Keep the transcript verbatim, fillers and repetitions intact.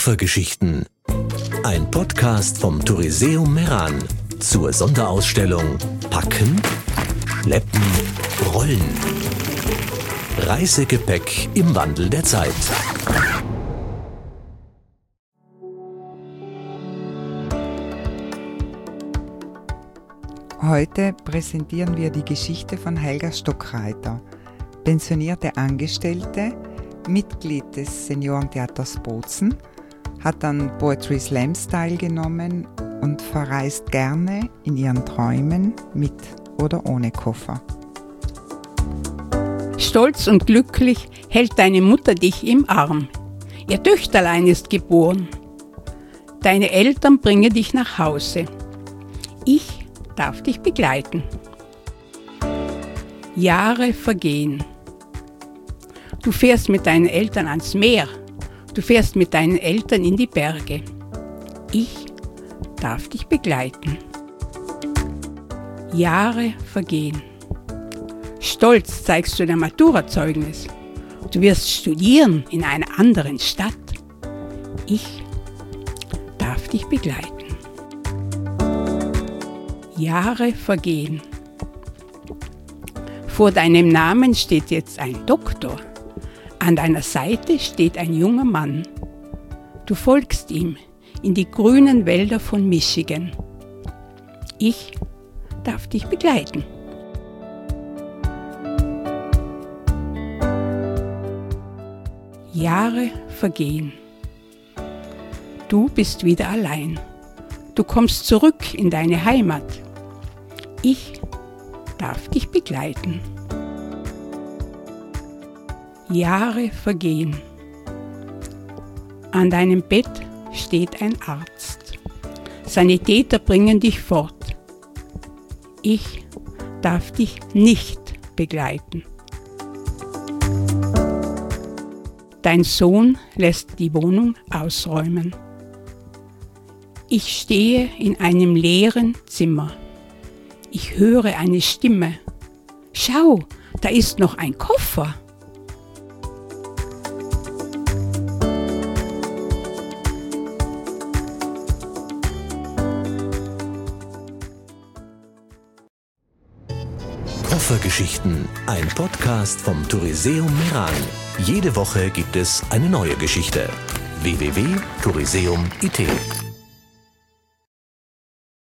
Opfergeschichten. Ein Podcast vom Touriseum Meran zur Sonderausstellung Packen, Schleppen, Rollen. Reisegepäck im Wandel der Zeit. Heute präsentieren wir die Geschichte von Helga Stockreiter, pensionierte Angestellte, Mitglied des Seniorentheaters Bozen, hat an Poetry Slams teilgenommen und verreist gerne in ihren Träumen mit oder ohne Koffer. Stolz und glücklich hält deine Mutter dich im Arm. Ihr Töchterlein ist geboren. Deine Eltern bringen dich nach Hause. Ich darf dich begleiten. Jahre vergehen. Du fährst mit deinen Eltern ans Meer. Du fährst mit deinen Eltern in die Berge. Ich darf dich begleiten. Jahre vergehen. Stolz zeigst du dein Maturazeugnis. Du wirst studieren in einer anderen Stadt. Ich darf dich begleiten. Jahre vergehen. Vor deinem Namen steht jetzt ein Doktor. An deiner Seite steht ein junger Mann. Du folgst ihm in die grünen Wälder von Michigan. Ich darf dich begleiten. Jahre vergehen. Du bist wieder allein. Du kommst zurück in deine Heimat. Ich darf dich begleiten. Jahre vergehen. An deinem Bett steht ein Arzt. Sanitäter bringen dich fort. Ich darf dich nicht begleiten. Dein Sohn lässt die Wohnung ausräumen. Ich stehe in einem leeren Zimmer. Ich höre eine Stimme. Schau, da ist noch ein Koffer. Opfergeschichten, ein Podcast vom Touriseum Meran. Jede Woche gibt es eine neue Geschichte. w w w punkt touriseum punkt i t